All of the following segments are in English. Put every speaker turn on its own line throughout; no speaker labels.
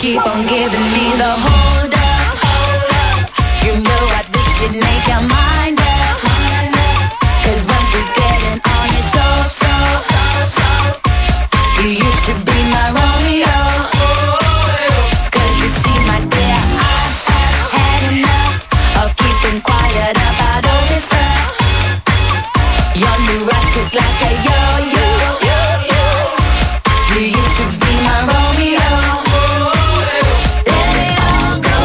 keep on giving me the hold up, hold up. You know what, this should make your mind up, mind up. 'Cause when we getting on it so, so, so, so. You used to be my Romeo. 'Cause you see my dear, I have had enough of keeping quiet about all this stuff. You're neurotic like a yo-yo. You used to be my Romeo. Let it all go.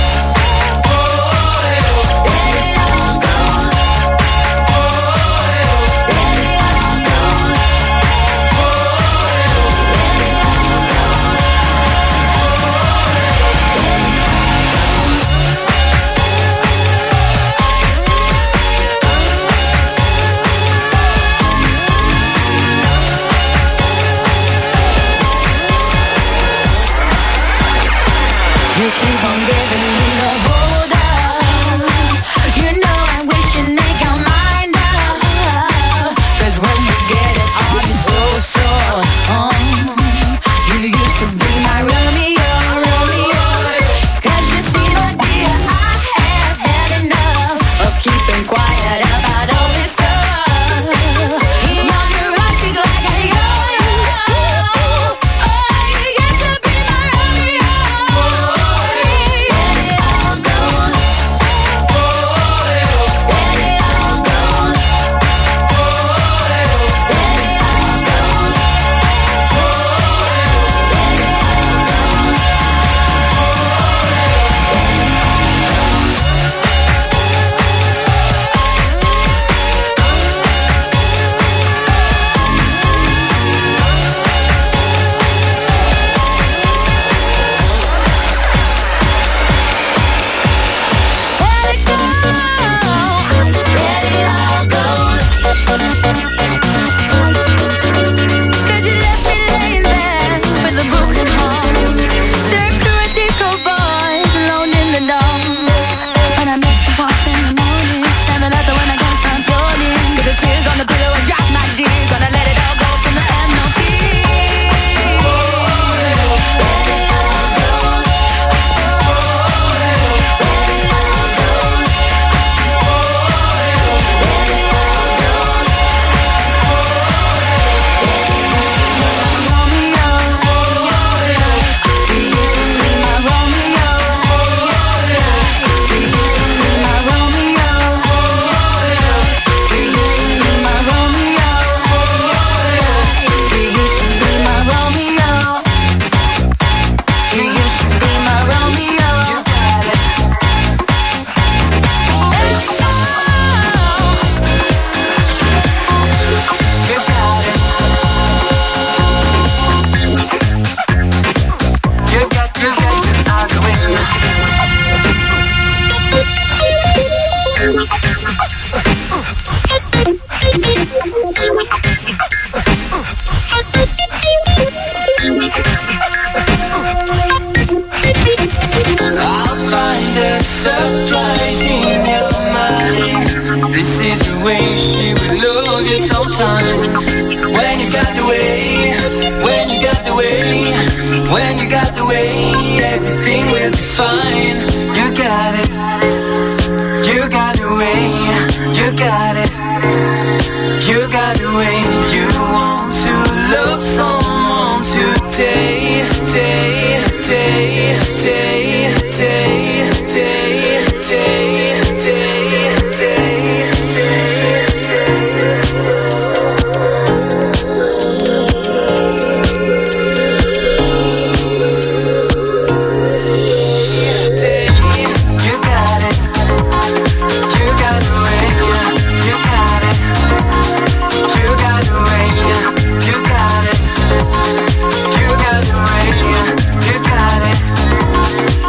Let it all go. Let it all go. Let it all go. You keep on giving me the hold up. You know I wish you'd make your mind up. 'Cause when we get it on so, so, you used to be my Romeo, Romeo. 'Cause you see my dear, I have had enough of keeping quiet about all this stuff. You're neurotic like a yo-yo. Oh, you used to be my Romeo. Let it all go. Let it all go. Let it all go. Let it go. Let it all go. 'Cause you left me laying there with a broken heart. Staring through a disco void, alone in the dark. And I miss you up in the morning, and then that's when I can't stop yawning. 'Cause the tears on the pillow are just my dear. Gonna let it all go from the end, no fear. Let it all go. Let it all go.
I'll find a surprise in your mind. This is the way she would love you sometimes. When you got the way, when you got the way, when you got the way, everything will be fine. You got it. You got the way. You got it. You got the way. You want to love someone today, day, day, day, day, day, day, You got it. You got the way. You got it. You got the way. You got it. You got the way. You got it.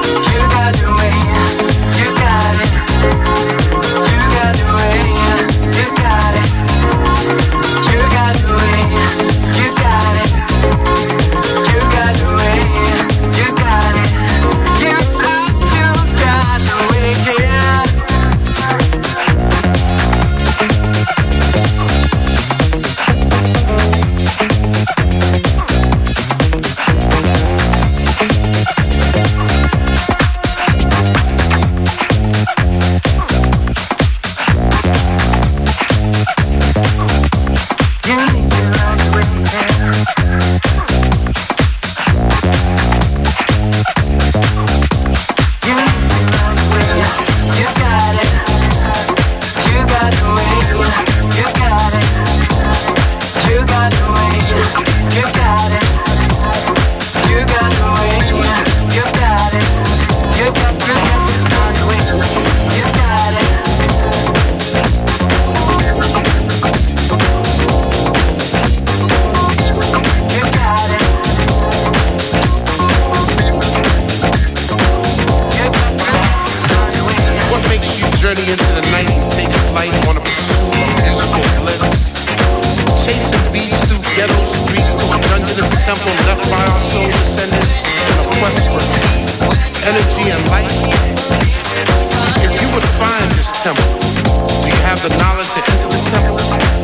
journey into the night and take flight on a pursuit of musical bliss. Chasing beats through ghetto streets to a dungeonous temple left by our soul descendants in a quest for peace, energy, and light. If you would find this temple, do you have the knowledge to enter the temple?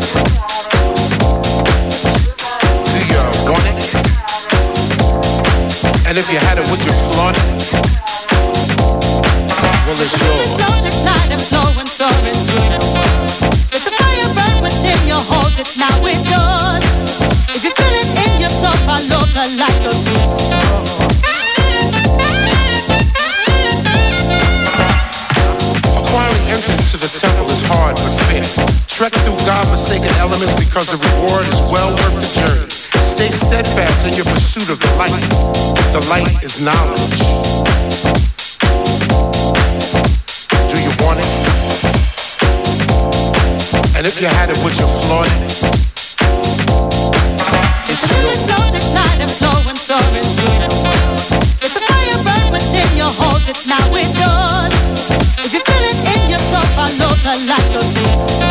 Do you want it? And if you had it, would you flaunt it? Well, it's yours.
If the fire burn within you, hold it, now it's yours. If you feel it in yourself, follow the light of peace.
Acquiring entrance to the temple is hard but fair. Trek through God-forsaken elements because the reward is well worth the journey. Stay steadfast in your pursuit of the light. The light is knowledge. Do you want it? And if you had it, would you flaunt it? It's yours.
And flowing, soaring through the world. If the fire burn within you, hold it, now it's yours. If you feel it in yourself, follow the light of peace.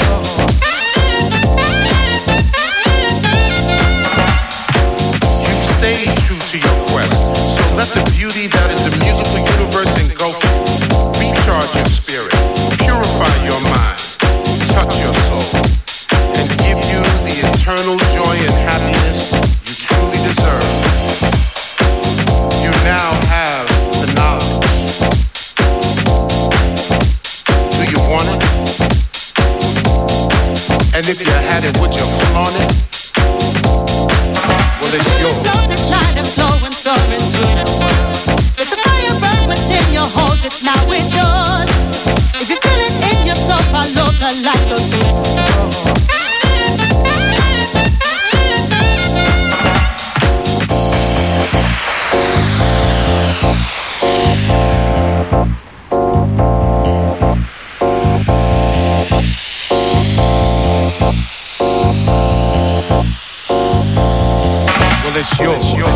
You've stayed true to your quest, so let the beauty that is the musical universe engulf you. Recharge your spirit, purify your mind, touch your soul, and give you the eternal joy and happiness you truly deserve. You now have the knowledge. Do you want it? And if you had it, would you flaunt it? Well, it's yours.
And flowing, soaring through the world. If the fire burn within you, hold it, now it's yours. If you feel it in yourself, follow the light of peace.
Well, it's yours.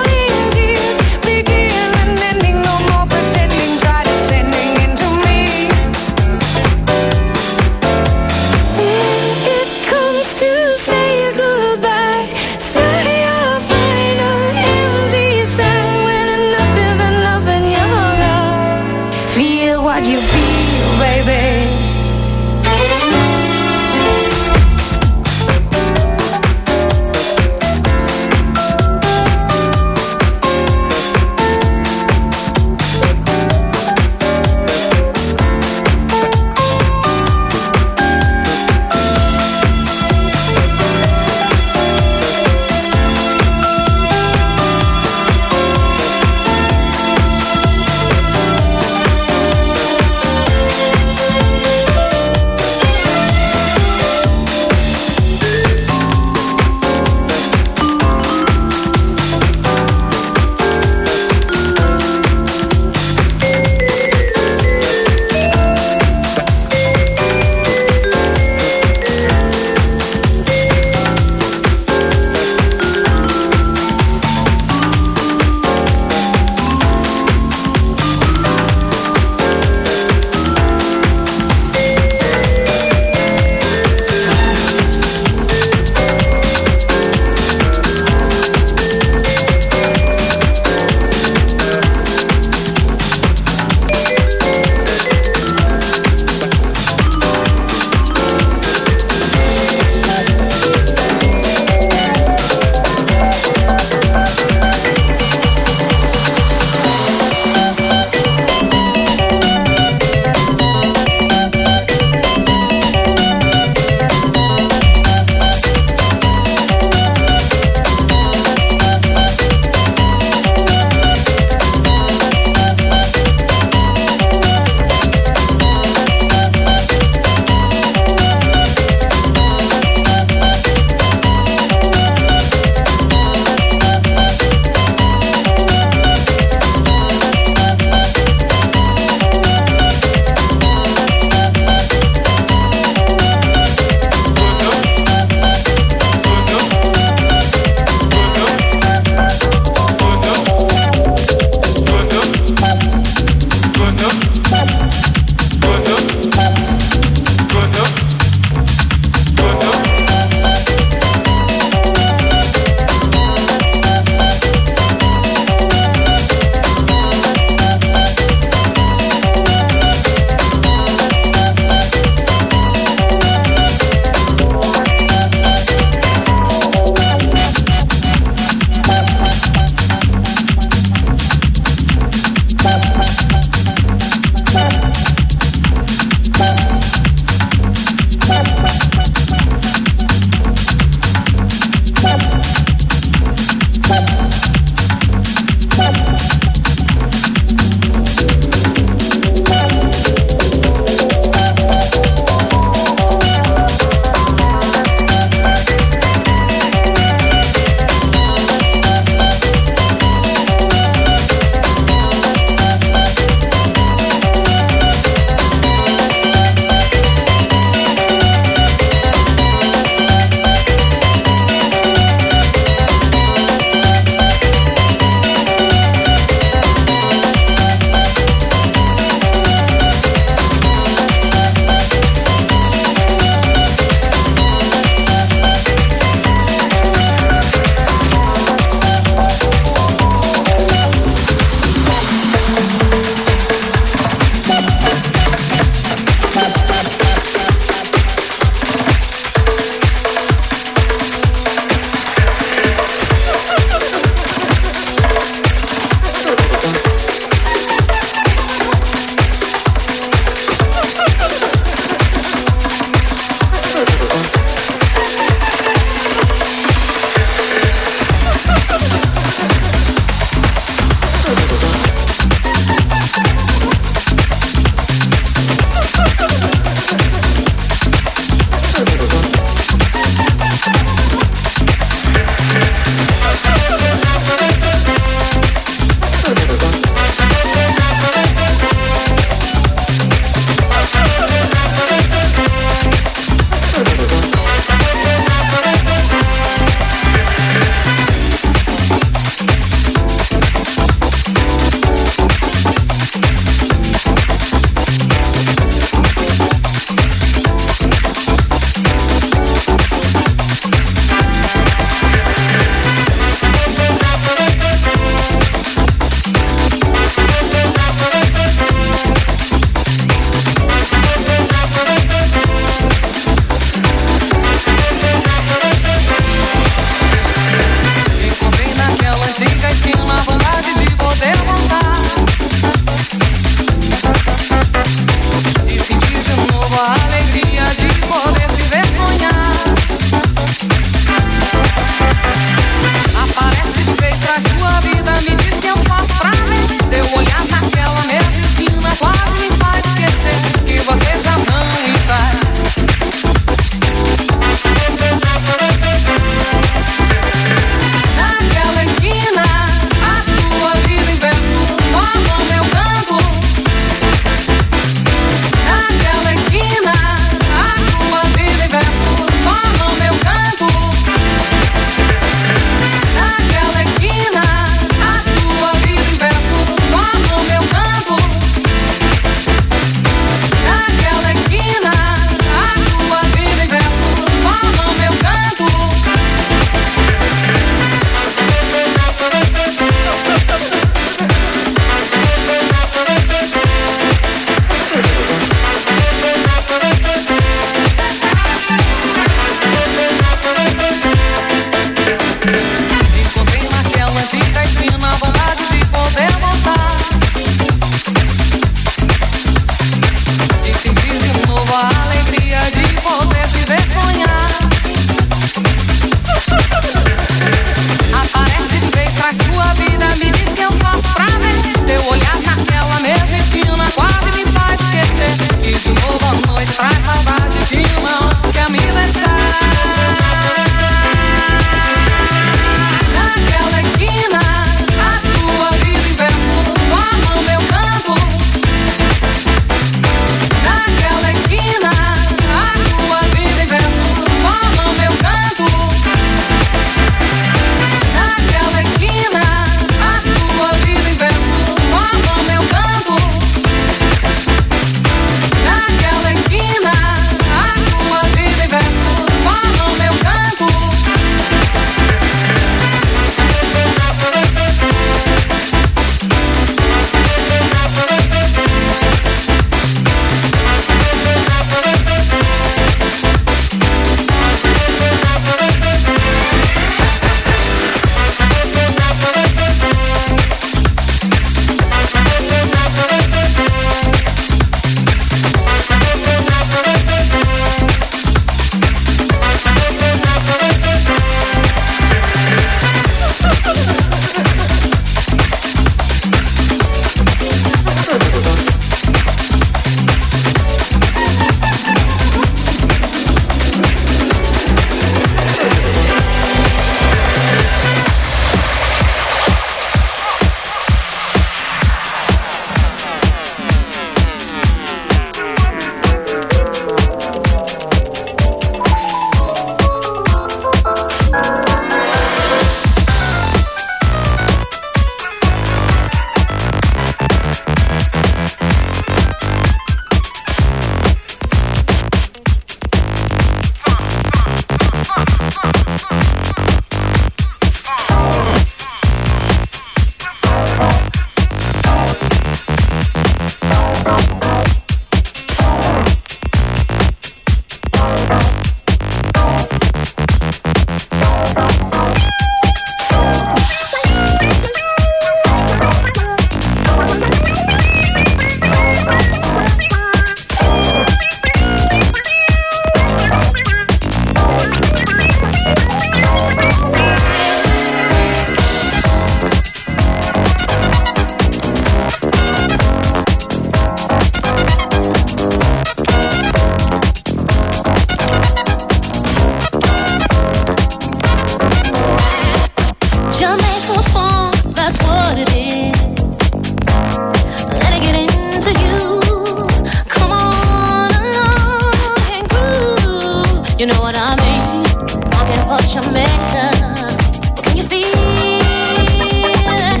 what I mean? Funky for Jamaica. Can you feel it?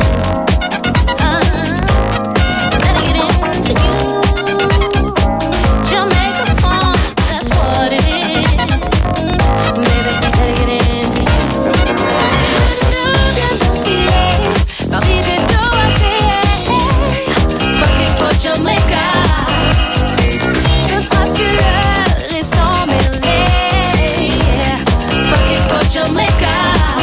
Let it get into you. Jamaica funk, that's what it is. Maybe let it get into you. Funky for Jamaica. Ce sera sur les 100 000. Funky for Jamaica.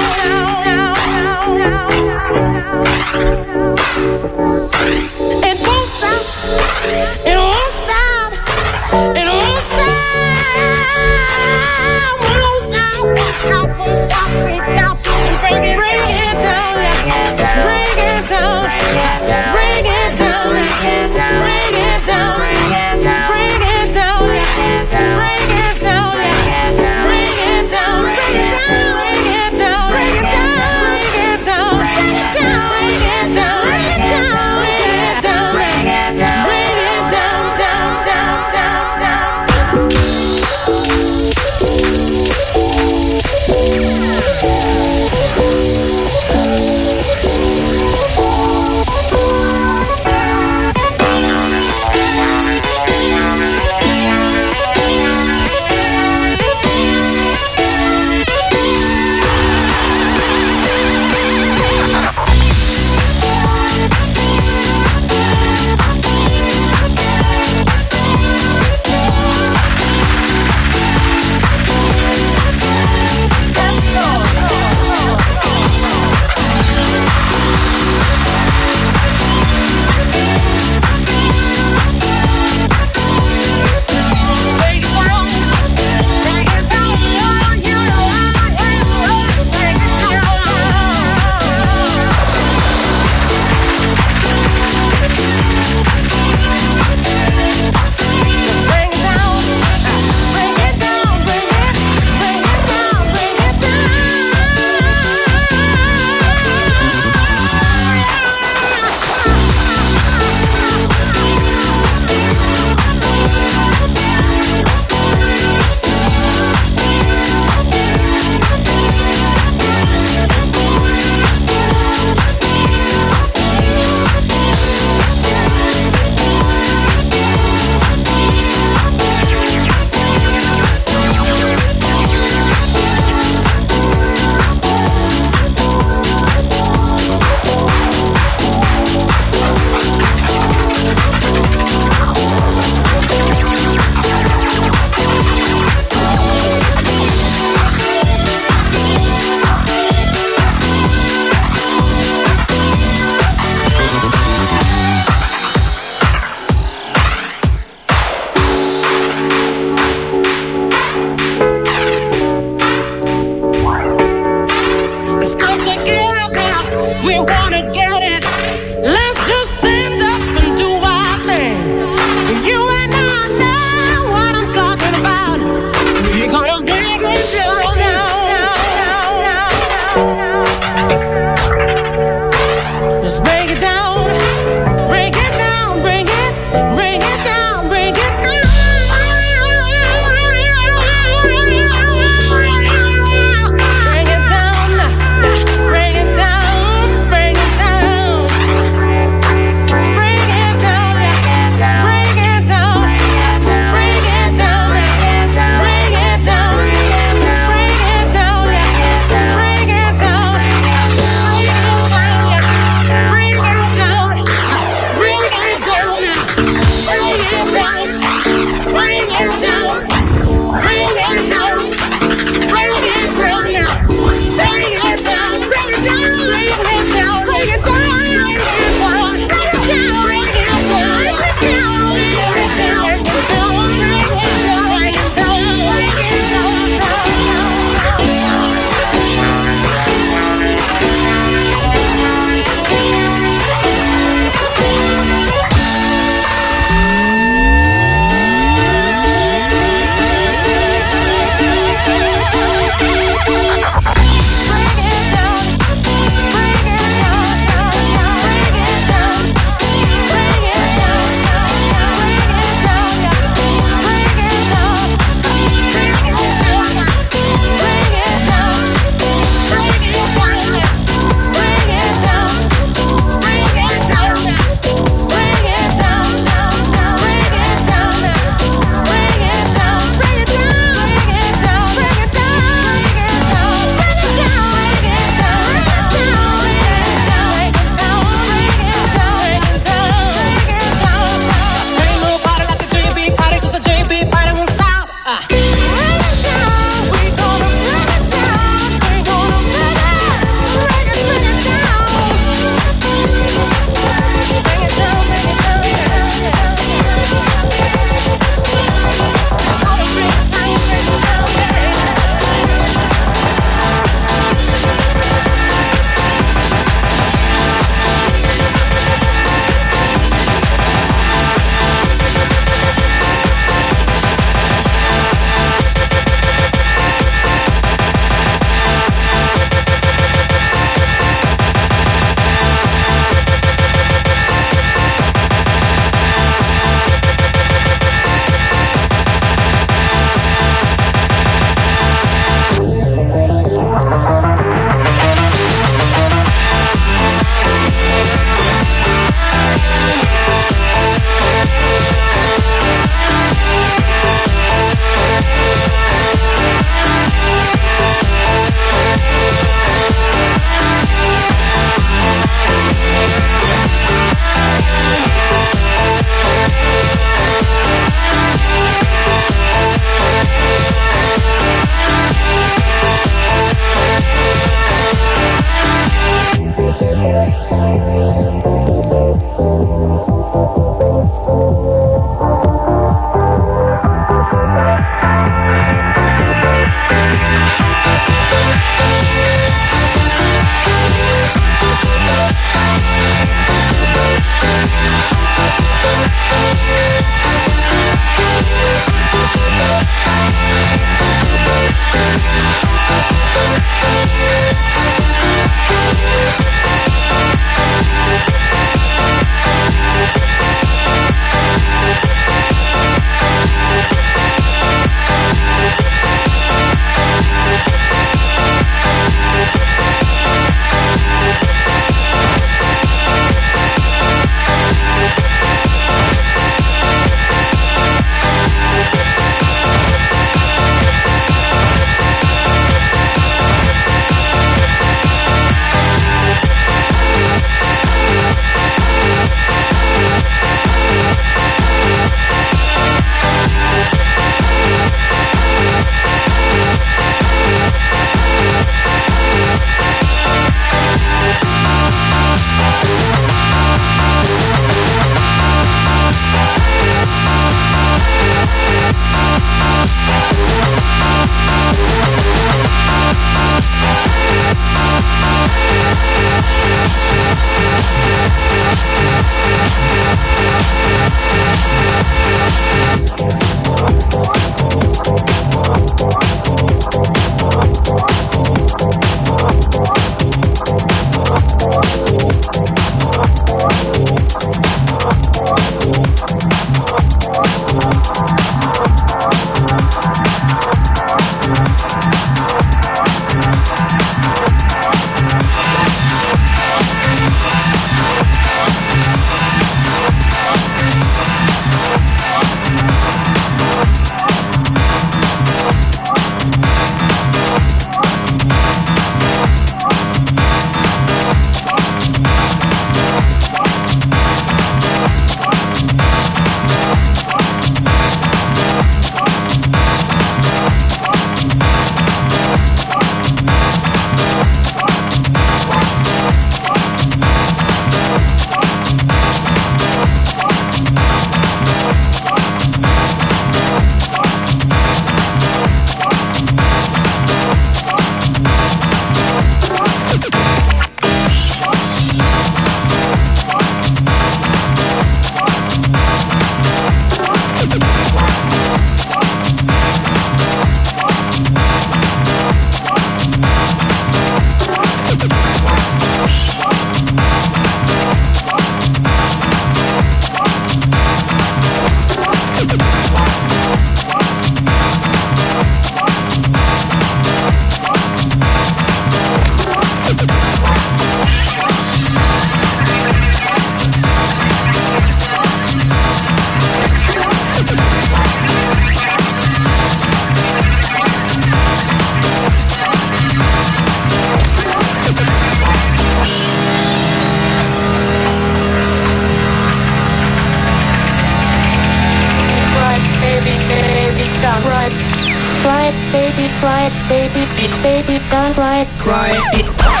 Baby, don't lie. Quiet.